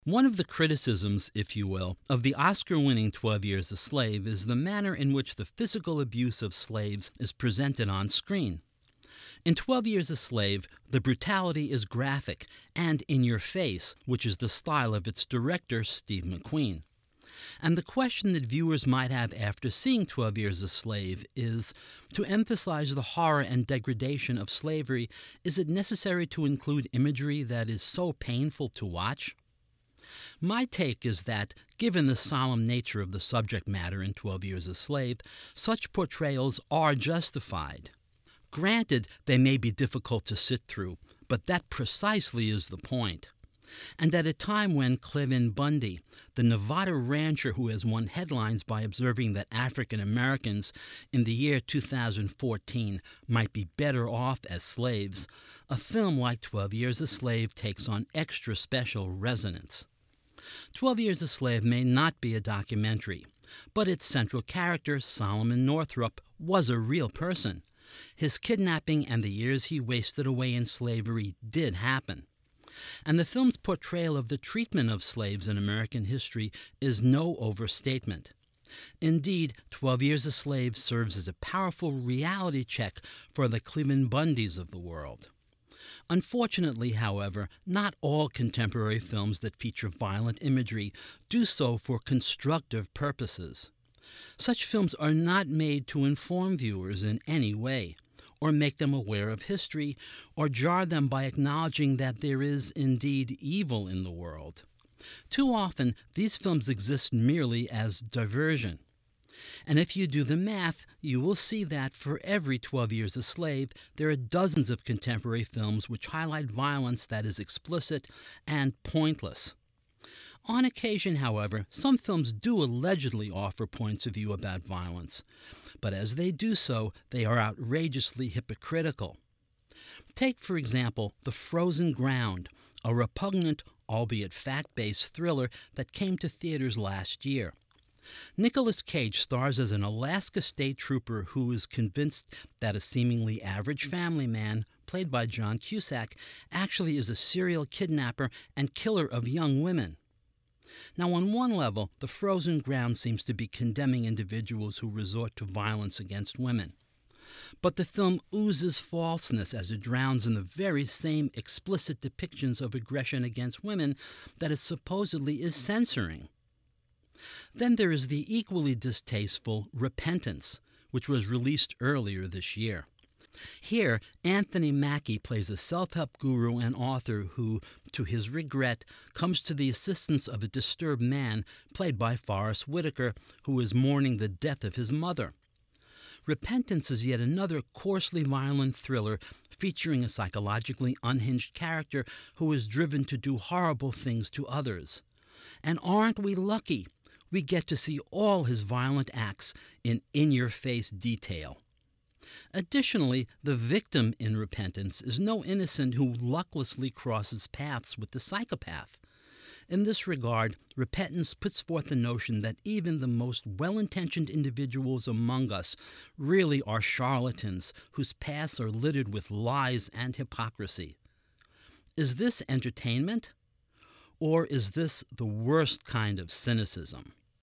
One of the criticisms, if you will, of the Oscar-winning 12 Years a Slave is the manner in which the physical abuse of slaves is presented on screen. In 12 Years a Slave, the brutality is graphic and in your face, which is the style of its director, Steve McQueen. And the question that viewers might have after seeing 12 Years a Slave is, to emphasize the horror and degradation of slavery, is it necessary to include imagery that is so painful to watch? My take is that, given the solemn nature of the subject matter in 12 Years a Slave, such portrayals are justified. Granted, they may be difficult to sit through, but that precisely is the point. And at a time when Cliven Bundy, the Nevada rancher who has won headlines by observing that African Americans in the year 2014 might be better off as slaves, a film like 12 Years a Slave takes on extra special resonance. 12 Years a Slave may not be a documentary, but its central character, Solomon Northup, was a real person. His kidnapping and the years he wasted away in slavery did happen. And the film's portrayal of the treatment of slaves in American history is no overstatement. Indeed, 12 Years a Slave serves as a powerful reality check for the Cliven Bundys of the world. Unfortunately, however, not all contemporary films that feature violent imagery do so for constructive purposes. Such films are not made to inform viewers in any way, or make them aware of history, or jar them by acknowledging that there is indeed evil in the world. Too often, these films exist merely as diversion. And if you do the math, you will see that for every 12 Years a Slave, there are dozens of contemporary films which highlight violence that is explicit and pointless. On occasion, however, some films do allegedly offer points of view about violence, but as they do so, they are outrageously hypocritical. Take, for example, The Frozen Ground, a repugnant, albeit fact-based thriller that came to theaters last year. Nicolas Cage stars as an Alaska state trooper who is convinced that a seemingly average family man, played by John Cusack, actually is a serial kidnapper and killer of young women. Now, on one level, The Frozen Ground seems to be condemning individuals who resort to violence against women. But the film oozes falseness as it drowns in the very same explicit depictions of aggression against women that it supposedly is censoring. Then there is the equally distasteful Repentance, which was released earlier this year. Here, Anthony Mackie plays a self-help guru and author who, to his regret, comes to the assistance of a disturbed man, played by Forest Whitaker, who is mourning the death of his mother. Repentance is yet another coarsely violent thriller featuring a psychologically unhinged character who is driven to do horrible things to others. And aren't we lucky? We get to see all his violent acts in in-your-face detail. Additionally, the victim in Repentance is no innocent who lucklessly crosses paths with the psychopath. In this regard, Repentance puts forth the notion that even the most well-intentioned individuals among us really are charlatans whose paths are littered with lies and hypocrisy. Is this entertainment? Or is this the worst kind of cynicism?